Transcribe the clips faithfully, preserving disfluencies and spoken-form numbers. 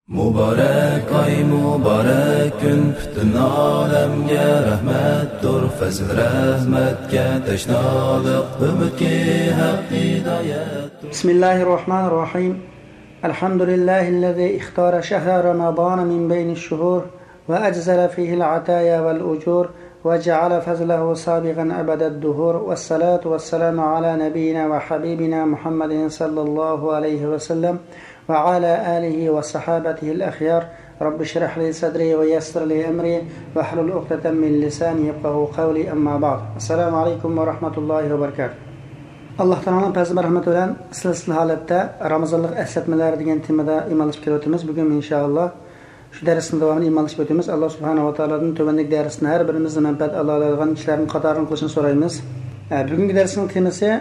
Muborak oy, muborak kun, butun olamga rahmatdir. Fazl rahmatga tashnoliq, umidga haq hidoyat. Bismillahirrahmanirrahim. Alhamdulillahillazi ikhtara shahra Ramadan min bayni ash-shuhur wa ajzala fihi al-ataya wal-ujur wa ja'ala fazlahu sabiqan abada ad-duhur. Was-salatu was-salamu ala nabiyyina wa habibina Muhammadin sallallahu alayhi wa sallam وعلى آله وصحابته الأخيار. رب اشرح لي صدري ويسر لي أمري واحلل عقدة من لساني يفقهوا قولي. أما بعد. السلام عليكم ورحمة الله وبركاته. Allah Teala'nın peygamber rahmeti bilen silsile halette Ramazanlık esletmeler degan temada imanlaşıp keliyotimiz. Bugün inşallah şu dersin devamını imanlaşıp ötümüz. Allah Subhanahu wa Ta'ala'nın tövbenlik dersini her birimizle menfaat Allah algan işlerin kadarını kılışını sorayımız. Bugünkü dersin teması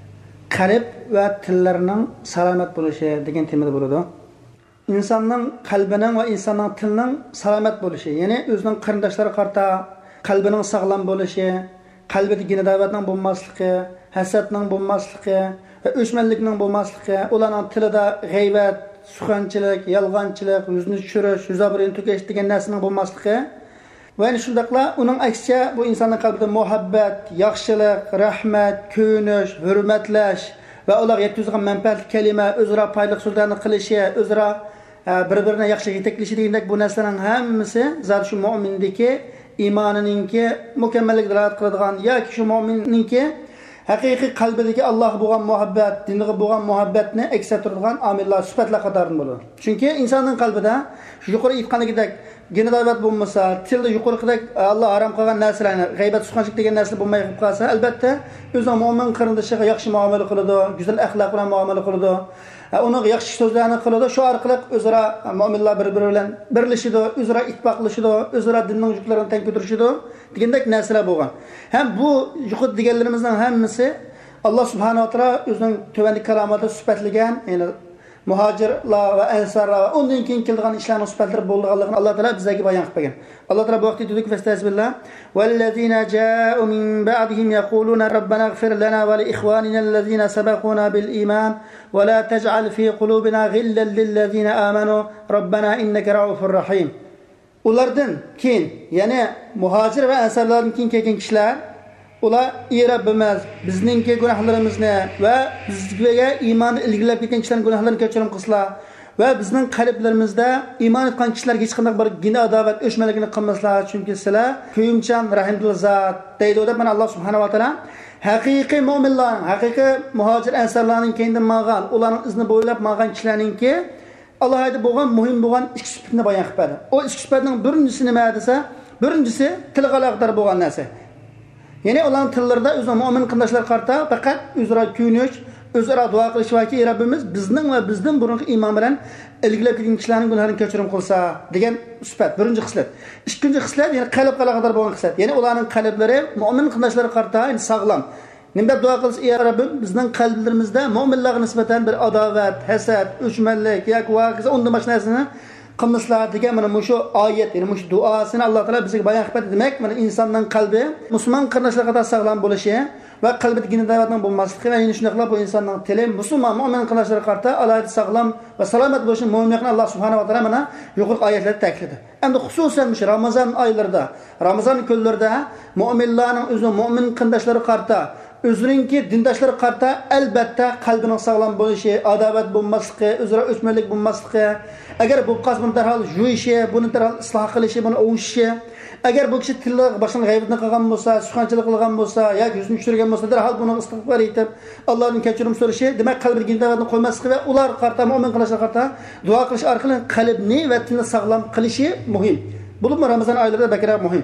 qalb va tillarning salomat bo'lishi degan temada bo'ladi. Insonning qalbining va insonning tilining salomat bo'lishi, ya'ni o'zining qarindoshlari qarta qalbining sog'lom bo'lishi, qalbida ginadatning bo'lmasligi, hasadning bo'lmasligi va o'chmanlikning bo'lmasligi, ularning tilida g'aybat, suxanchilik, yolg'onchilik, yuzni tushirish, yuzobrini to'kish degan narsaning bo'lmasligi va shundaqla uning aksicha bu insonning qalbida muhabbat, yaxshilik, rahmat, ko'nish, hurmatlash va ular yetkazgan manfaatli kalima, o'zaro foydali so'zlarni qilishi, o'zaro bir-birini yaxshi yetaklashi degandek bu narsalarning hammasi zot shu mu'minniki iymonininki mukammallik dalolat qiladigan yoki shu mu'minniki haqiqiy qalbidagi Alloh bo'lgan muhabbat, dinga bo'lgan muhabbatni aks ettiradigan omillar, sifatlar qatoridan bo'ladi. Chunki insonning qalbida shu yuqori aytganidek ginadat bo'lmasa, tilda yuqoridek Alloh harom qilgan narsalarni, g'aybat, suxanchilik degan narsa bo'lmay qolib qolsa, albatta o'zi mo'min qarindoshiga yaxshi muomala qiladi, go'zal axloq bilan muomala qiladi. Uning yaxshi so'zlarni qiladi. Shu orqali o'zaro mu'minlar bir-biri bilan birlashidi, o'zaro ittifoqlashidi, o'zaro dinning yuklarini teng ko'tarishidi degandek narsalar bo'lgan. Ham bu yuqori deganlarimizning hammasi Alloh subhanahu va taolo o'zining tovandik kalomatida sifatlagan, ya'ni muhojirlar va ansarlar va undan keyin kelgan ishlarning sifatlari bo'lganligini Alloh taolo bizga bayon qilib bergan. Alloh taolo bu vaqtda dedi: "Fastazbillah vallazina ja'u min ba'dihim yaquluna rabbana ighfir lana va li ikhwanina allazina sabaquna bil iman va la taj'al fi qulubina ghillan lil ladzina amanu rabbana innaka ra'ufur rahim." Ulardan keyin, ya'ni muhojir va ansarlardan keyin kelgan kishilar ular ey Rabbimiz bizningki gunohlarimizni va bizga iymonni ilgilab ketgan kishilarning gunohlarini kechirim qilsizlar va bizning qalblarimizda iymon etgan kishilarga hech qanday bir gina adovat, o'chmaligini qilmaslar, chunki sizlar kuyimchan rahimli zot deydi deb mana Alloh subhanahu va taolo haqiqiy mu'minlar, haqiqiy muhojir ansarlarning keyindan ma'g'al, ularning izni bo'ylab ma'g'an kishilarningki Allohga bo'lgan muhim bo'lgan ikki sifatni bayon qilib berdi. O ikki sifatning birinchisi nima desa, birinchisi tilga aloqador bo'lgan narsa. Ya'ni ularning tillarida o'zini mu'min qarindoshlari qarta faqat o'zaro kuyinish, o'zaro duo qilish va ki Rabbimiz bizning va bizdan burungi iymon bilan ilgilab kelgan kishilarning gunohlarini kechirim qilsa degan sifat, birinchi xislat. Ikkinchi xislat ya'ni qalbga aloqador bo'lgan xislat. Ya'ni ularning qalblari mu'min qarindoshlari qarta sog'lom. Nima duo qilsa, ey Rabbim bizning qalblarimizda mu'minlarga nisbatan bir adovat, hasad, o'chmanlik yoki voqea undan boshqa narsani qilmaslar degan mana shu oyat, ya'ni shu duosini Alloh taolo bizga bayon qilib berdi. Demak, mana insonning qalbi musulmon qarindoshlar qator sog'lom bo'lishi va qalbida ginadatning bo'lmasligi va yana shunday bu insonning tili musulmon mu'min qarindoshlar qarta alohida sog'lom va salomat bo'lishi muhimligini Alloh subhanahu va taolo mana yuqori oyatlarda ta'kidladi. Endi xususan shu Ramazon oylarida, Ramazon kunlarida mu'minlarning o'zi mu'min qarindoshlari qarta o'zininki dindoshlar qarta albatta qalbining sog'lom bo'lishi, adovat bo'lmasligi, o'zaro o'chmanlik bo'lmasligi, agar bu qas buni darhol yuyishi, buni darhol isloh qilishi, buni o'shishi, agar bu kishi tilda boshqa g'aybatni qilgan bo'lsa, suxanchilik qilgan bo'lsa yoki yuzni tushirgan bo'lsa, darhol buni istig'for etib Allohning kechirim so'rashi, demak qalbiga ginadatni qo'ymasligi va ular qarta mu'min qarindoshlari qarta duo qilish orqali qalbni va tilni sog'lom qilishi muhim. Bu Ramazon oylarida bakrak muhim.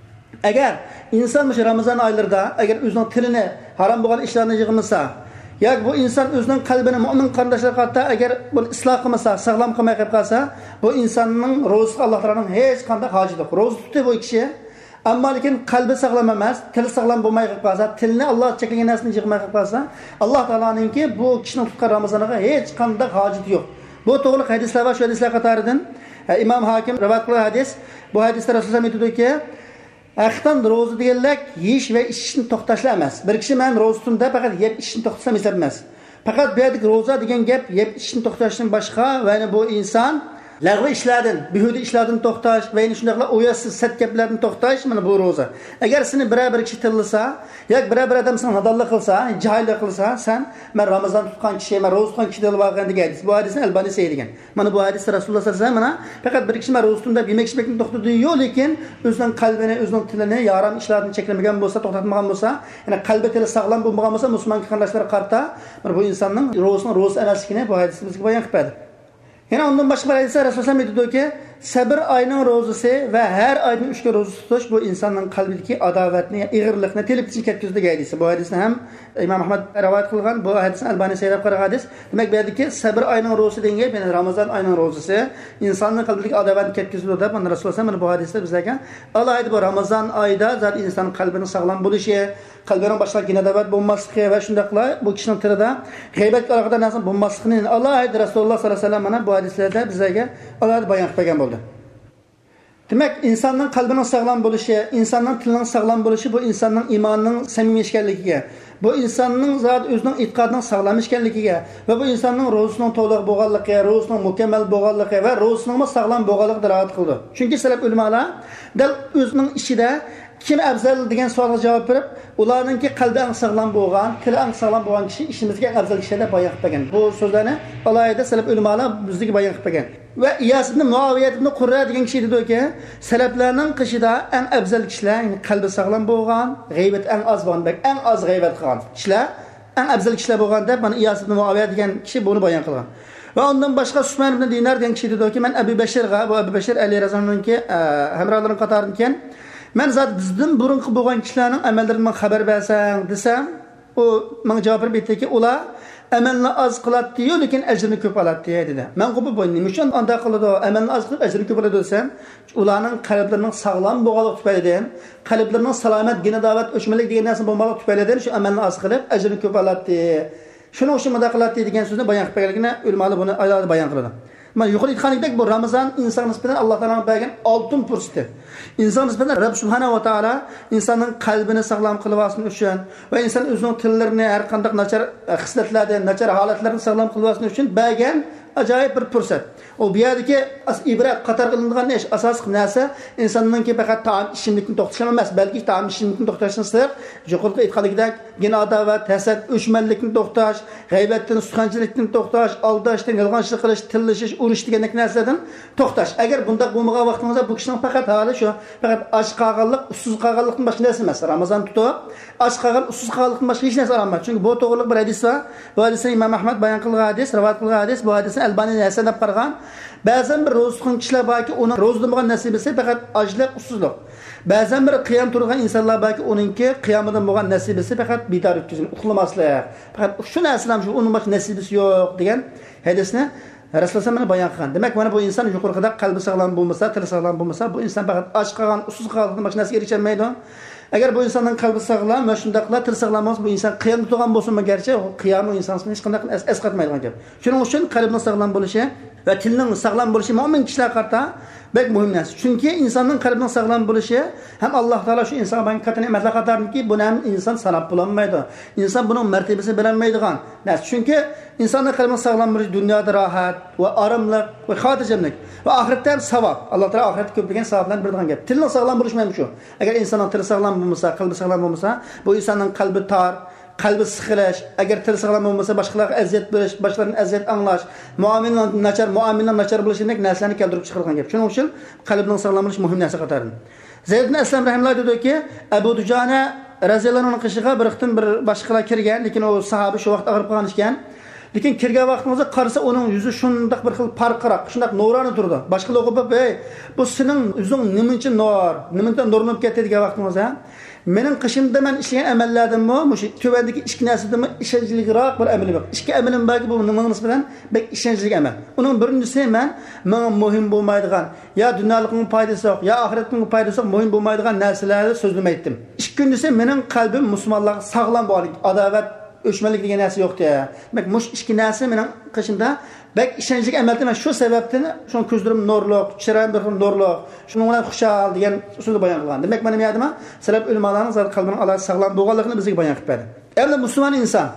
Agar inson shu Ramazon oylarida agar o'zining tilini harom bo'lgan ishlarni yig'masa, yoki bu inson o'zining qalbini mu'min qarindoshlari qarta agar bu isloh qilmasa, sog'lom qilmay qo'yib qolsa, bu insonning ro'zasiga Alloh taoloning hech qanday hojati yo'q. Ro'za tutdi bu kishi, ammo lekin qalbi sog'lom emas, tili sog'lom bo'lmay qo'yib qolsa, tilni Alloh cheklagan narsani yig'may qo'yib qolsa, Alloh taoloninki bu kishining tutgan Ramazoniga hech qanday hojati yo'q. Bu to'g'ri hadislar va shu hadislar qatoridan Imom Hakim rivoyat qilgan hadis, bu hadisda Rasululloh aytdiki, Haqiqatan ro'za deganlar yeyish va ichishni to'xtashlar emas. Bir kishi men ro'za tutumda faqat yeb ichishni to'xtasam hisob emas. Faqat bu yerda ro'za degan gap yeb ichishni to'xtashdan boshqa va bu inson lag'vi ishlardan, behuda ishlardan to'xtash va yana shundaqla o'yasiz sat gaplardan to'xtash mana bu roza. Agar seni biror bir kishi tillasa, yoki biror bir odam sen nadonlik qilsa, jahillik qilsa, sen men Ramazon tutgan kishi, men roza tutgan kishi deb bo'lgan degan hadis. Bu hadisni Albani saydigan. Mana bu hadis Rasululloh sallallohu alayhi vasallam mana faqat bir kishi men roza tutdim deb yemek ichmekni to'xtatdi yo'q, lekin o'zining qalbini, o'zining tilini yaram ishlardan cheklamagan bo'lsa, to'xtatmagan bo'lsa, ya'ni qalbi tili sog'lom bo'lmagan bo'lsa, musulmon qarindoshlar qarta, mana bu insonning rozasining roza emasligini bu hadis bizga bayon qilib berdi. Yana ondan başqa bir hadisda Rasululloh aytdi ki, sabr ayının rozası ve her ayının üç kere rozası tutuş bu insanın qalbidagi adovatni, ig'irlikni teliptini ketkizdi hadisi. Bu hadisni ham İmam Ahmad rivoyat qilgan, bu hadisni Albani saylab qaragan hadis. Demak, bu yerdagi sabr ayının rozası degan, ya'ni Ramazon ayının rozası insonning qalbidagi adovatni ketkizdi deb mana Rasululloh mana bu hadisda bizga alayda bu Ramazon oyida zat insonning qalbining sog'lom bo'lishi, qalbining boshqa ginadavat bo'lmasligi va shundaqla bu kishining tilida g'iybatga aloqador narsa bo'lmasligini alayda Rasululloh sollallohu alayhi vasallam mana bu hadislarda bizga alayda bayon qilib bergan bo'ldi. Demek insanın kalbinin sağlam buluşu, insanın tilinin sağlam buluşu bu insanın imanının samimi işkenligiga, bu insanın zat özünün itiqadının sağlam işkenligiga ve bu insanın ruhusunun to'liq bo'lganligi, ruhusunun mukammal bo'lganligi ve ruhusunun sağlam bo'lganligi dalolat qildi. Çünkü salaf ulamalar dal o'zining ishida kim afzal degan savolga javob berib, ularningki qalbi eng sog'lom bo'lgan, tili eng sog'lom bo'lgan kishi ishimizga afzal kishi deb bayon qilgan. Bu so'zlarni alayda salaf ulamalar bizga bayon qilgan. Ve İyas ibn Muaviye ibn Qurra degan kishi dedi ki, salaflarning qishida eng afzal kishilar, yani qalbi sog'lom bo'lgan, g'iybat eng az bo'lgan, eng az g'iybat qilgan kishilar, eng afzal kishilar bo'lgan deb mana İyas ibn Muaviye degan kishi buni bayon qilgan. Ve ondan başqa Sufyan ibn Dinar degan kishi dedi ki, men Abu Bashirga, bu Abu Bashir Ali raziyallohunki hamrohlarining qatoridan men zat bizdan burunqi bo'lgan kishilarning amallaridan xabar bersang desam, o menga javob berdi ki, ular amalni az qiladi, lekin ajrini ko'p oladi dedi. Men qo'pib bo'ldim. Nima uchun unda qiladi? Amalni az qilib ajrini ko'p oladi desam, ularning qalblarining sog'lom bo'lganligi tufaylidan, qalblarining salomat, ginadovat, o'chmalik degan narsa bo'lmaganligi tufaylidan shu amalni az qilib ajrini ko'p oladi. Shuning uchun bunday qiladi degan so'zni bayon qilib berganligini ulamalar buni alohida bayon qiladi. Men yuqori aytganidek bu Ramazon inson nisbatan Alloh taoloning bergan oltin fursati. İnsan nisbatan Rabb subhanahu va taolo insonning qalbini sog'lom qilib olsin uchun va inson o'zining tillarini har qanday nachar xislatlardan, nachar holatlardan sog'lom qilib olsin uchun bergan ajoyib bir fursat. O bu yerdagi ibrat qator qilingan ish asosiy narsa insonningki faqat taom ishimlikni to'xtatish emas, balki taom ishimlikni to'xtatishni sirq, yuqorida aytganidek ginoadovat, hasad, o'chmanlikni to'xtash, g'iybatdan, suxanchilikni to'xtash, aldashdan, yolg'onchilik qilish, tillashish, urush degan narsalardan to'xtash. Agar bunda bo'lmagan vaqtingizda bu kishining faqat hali shu, faqat och qolganlik, usiz qolganlikdan boshqa narsa emas. Ramazon tutib, och qolgan, usiz qolganlikdan boshqa hech narsa olmaydi. Chunki bu to'g'riliq bir hadis var. Bu hadisni Imom Ahmad bayon qilgan hadis, rivoyat qilgan hadis, bu hadisni Albani hasan deb qargan. Ba'zan bir ro'za tutgan kishilar borki, uning ro'zadan bo'lgan nasibasi faqat ochlik, usizlik. Ba'zan bir qiyam turgan insonlar borki, uningki qiyamidan bo'lgan nasibasi faqat bidor o'tkazib, uxlamaslik. Faqat shu narsadan shu uning boshqa nasibasi yo'q degan hadisni Rasululloh mana bayon qilgan. Demak, mana bu inson yuqorida qalbi sog'lom bo'lmasa, tili sog'lom bo'lmasa, bu inson faqat och qolgan, usiz qolgan boshqa narsaga erishmaydi. Agar bu insonning qalbi sog'lom va shundaqla til sog'lom bo'lsa, bu inson qiyam turgan bo'lsa-mu garchi, qiyam insonni hech qanday esqatmaydigan gap. Shuning uchun qalbining sog'lom bo'lishi ve tilning sog'lom bo'lishi mo'min kishilar qarta bek muhim narsa. Chunki insonning qalbining sog'lom bo'lishi ham Alloh taolo shu insonga bergan katta ne'matlar qatoriki, buni ham inson sanab bo'lolmaydi. Inson buning martabasini bilolmaydigan narsa. Chunki insonning qalbining sog'lom bo'lishi dunyoda rohat va oromlik va xotirjamlik va oxiratda ham savob. Alloh taolo oxiratda ko'plagan savoblarni beradigan gap. Tilning sog'lom bo'lishi ham shu. Agar insonning tili sog'lom bo'lmasa, qalbi sog'lom bo'lmasa, bu insonning qalbi tor, qalbi sıxılash, agar til sog'lom bo'lmasa, boshqalarga aziyat berish, boshqalarning aziyat anglash, muomalanın nachar, muomalanın nachar bo'lishidek narsalarni keltirib chiqargan gap. Shuning uchun qalbning sog'lom bo'lishi muhim narsa qatoridan. Zayd ibn Aslam rahimahulloh dediki, Abu Dujana raziyallohu anhu qishiga bir ixtim bir boshqalar kirgan, lekin o sahoba shu vaqt og'rib qolgan ekan. Lekin kirgan vaqtimizda qarasa uning yuzi shundoq bir xil parqiroq, shundoq nurani turdi. Boshqalar o'qib, "Ey, bu sening yuzing nima uchun nur? Nima uchun nurlanib ketdi?" degan vaqtimizda mening qishimda men ishlagan amallardimmi, mushu tuvandagi ikki narsadimi ishonchliroq bir amalim yo'q. Ikki amalim borki, bu nima nisbatan bek ishonchli amal. Uning birinchisi men menga muhim bo'lmaydigan, ya dunyolikning foydasi yo'q, ya oxiratning foydasi yo'q, muhim bo'lmaydigan narsalarni so'zlamaydim. Ikkinchisi mening qalbim musulmonlarga sog'lom bo'lish, adovat, o'chmanlik degan narsa yo'q deya. Demak, mush ikki narsa mening qishimda bek ishonchli amalda men shu sababdan shu ko'zlarim nurliq, chiroyim bir nurliq, shuning bilan xushal degan so'zni bayon qilgan. Demak, men nima deyapman? Salaf ulamalarning zot qalbining Alloh sog'lom bo'lganligini bizga bayon qilib berdi. Endi musulmon inson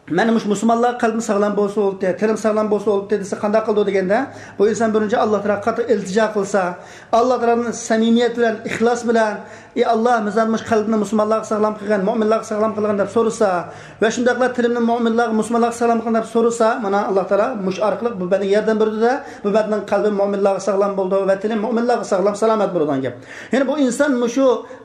Meni mush musulmonlar qalbim sog'lom bo'lsa bo'ldi, tilim sog'lom bo'lsa bo'ldi desa qanday qildi deganda, bu inson birinchi Alloh taolo qattiq iltijo qilsa, Alloh taoloning samimiyat bilan, ixlos bilan, "Ey Alloh, mizan mush qalbni musulmonlarga sog'lom qilgan, mu'minlarga sog'lom qilgan" deb so'rasa va shundaqlar tilimni mu'minlarga, musulmonlarga sog'lom qilgan deb so'rasa, mana Alloh taolo mush orqali bu bani yordam berdi-da, bu badning qalbi mu'minlarga sog'lom bo'ldi va tilim mu'minlarga sog'lom, salomat bo'ldi degan gap. Ya'ni bu inson mushu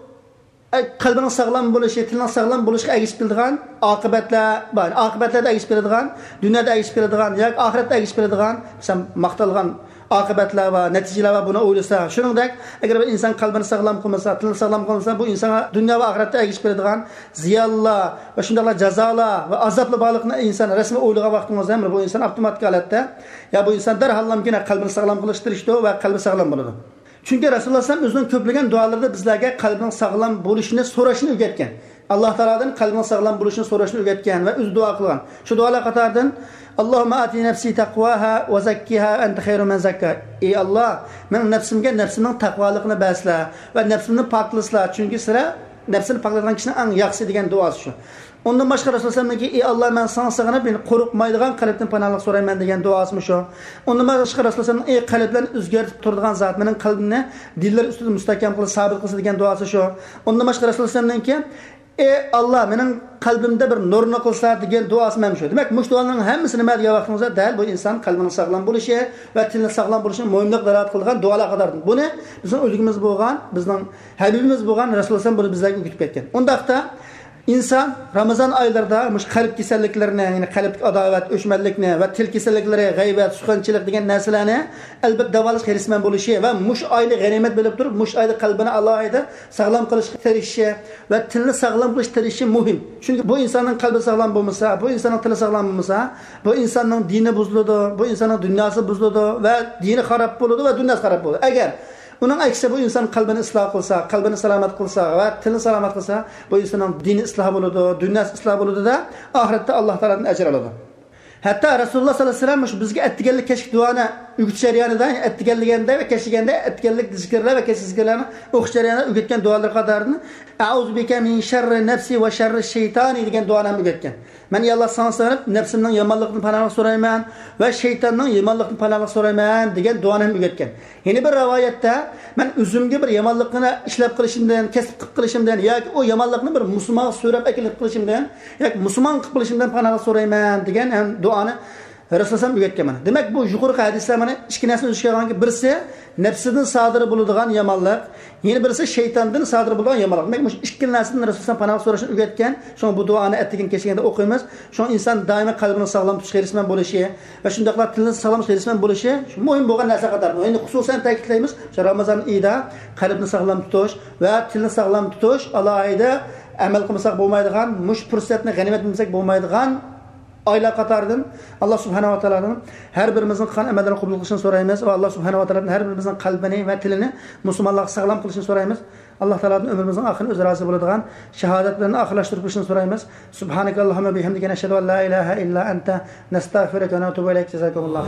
qalbining sog'lom bo'lishi, tilining sog'lom bo'lishiga ergishib keladigan oqibatlar bor. Oqibatlarda ergishib keladigan, dunyoda ergishib keladigan yoki oxiratda ergishib keladigan, misol maqtalgan oqibatlar va natijalar va buni o'ylasa, shuningdek, agar bir inson qalbini sog'lom qilmasa, tilini sog'lom qilmasa, bu insonga dunyo va oxiratda ergishib keladigan ziyonlar va shundaqlar jazolar va azobli borliqni inson rasmiy o'ylagan vaqtingizda ham bu inson avtomatik holatda, ya bu inson darhallamgina qalbini sog'lom qilishtirishdi va qalbi sog'lom bo'ladi. Çünkü Rasulullah sallallahu aleyhi ve sellem o'zining ko'plagan duolarida bizlarga qalbning sog'lom bo'lishini so'rashni o'rgatgan. Alloh taolodan qalbning sog'lom bo'lishini so'rashni o'rgatgan va o'zi duo qilgan. Shu duolar qatoridan Allohumma ati nafsi taqwaha va zakkiha anta khayru man zakka. Ey Alloh, men nafsimga nafsimning taqvoligini basla va nafsimni poklasla. Chunki sira nafsini poklaydigan kishining eng yaxshi degan duosi shu. Ondan başqa Rasulullah sallallahu aleyhi ve sellem ki, ey Allah, ben sana sığınıp beni qo'rqmaydigan qalbdan panohlik so'rayman degan duosimi shu. Ondan başqa Rasulullah sallallahu aleyhi ve sellem ey qalblarni o'zgartirib turadigan zot, mening qalbimni dillar ustida mustahkam qilib sabit qilsin degan duosi shu. Ondan başqa Rasulullah sallallahu aleyhi ve sellem ki, ey Allah, mening qalbimda bir nurni qilsa degan duosi ham shu. Demak, mush duolarning hammasini nima degan vaqtimizda dal bu inson qalbining sog'lom bo'lishi va tilining sog'lom bo'lishini mo'minlik dalolat qilgan duolar qatordir. Buni bizning o'zligimiz bo'lgan, bizning habibimiz bo'lgan Rasulullah sallallahu aleyhi ve sellem buni bizlarga o'rgatib ketgan. Undaqda İnsan Ramazan aylarida mush qalb kasalliklarini, ya'ni qalb adovat, o'chmanlikni va til kasalliklari, g'aybət, suxanchilik degan narsalarni albatta davolash xarisman bo'lishi va mush oyli g'animat bo'lib turib, mush oyli qalbini alohida sog'lom qilishga tirishishi va tilni sog'lom qilish tirishi muhim. Chunki bu insonning qalbi sog'lom bo'lmasa, bu insonning tili sog'lom bo'lmasa, bu insonning dini buziladi, bu insonning dunyosi buziladi va dini xarob bo'ladi va dunyosi xarob bo'ladi. Agar Onun aksi bu insan kalbini ıslah kılsa, kalbini selamet kılsa ve tilini selamet kılsa, bu insanın dini ıslah buludu, dünyası ıslah buludu da ahirette Allah Teala'nın ecir alıdı. Hatta Resulullah sallallahu aleyhi ve sellem bizge ettigellik keşik duana ügüt şeriyanıda, ettigelligende ve keşigende ettigellik zikirler ve keşik zikirlerini okuş şeriyanıda ügütken dualar kadarını Eûzu bike min şerri nefsi ve şerri şeytani degen duana ügütken. Ben ya Allah sana sığınıp nefsimden yamanlıkını panahlıq sorayman ve şeytandan yamanlıkını panahlıq sorayman degen duana ügütken. Yeni bir rivayette ben üzümge bir yamanlıkını işlep kılışımdan, kesip kılışımdan ya o yamanlıkını bir Müslüman sürep ekilip kılışımdan ya Müslüman kılışımdan panahlıq sorayman degen duanı Rasulullah üretken mana. Demek bu yuqorqi hadislar mana ikki narsani o'zgarganki, birisi nafsidan sodir bo'ladigan yomonlik, yana birisi shaytondan sodir bo'ladigan yomonlik. Demak, bu ikki narsani Rasulullah panoh so'rashni o'rgatgan. Shu bu duoni attigan kechganda o'qiymiz. Shu inson doimo qalbini sog'lom tutish xarisman bo'lishi va shundaqlar tilini sog'lom xarisman bo'lishi shu muhim bo'lgan narsa qator. Endi xususan ta'kidlaymiz, shu Ramazon oyida qalbni sog'lom tutish va tilni sog'lom tutish alohida amal qilmasak bo'lmaydigan, mush fursatni g'animat bilmasak bo'lmaydigan aylar qatoridan Allah subhanahu va taolodan har birimizning qilgan amallarni qabul qilishini so'raymiz va Allah subhanahu va taolodan har birimizning qalbini va tilini musulmonlarga sog'lom qilishini so'raymiz. Allah taolodan umrimizning oxirini o'zi rozi bo'ladigan shahodat bilan oxirlashtirishini so'raymiz. Subhanakallahumma bihamdika nashhadu an la ilaha illa anta nastagfiruka va natubu ilayk. Jazakumullohu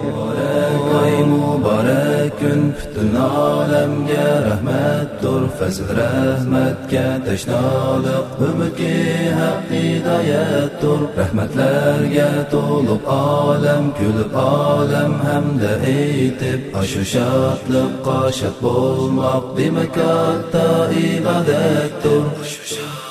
khayr. Mubarakun bütün alemga rahmatdir, fazl rahmatga tashnoliq, umidga haq hidoyatdir. Rahmatlarga to'liq olam, kulib olam hamda aytib, ashu shodliqqa shod bo'lmoq demak katta ibodatdir.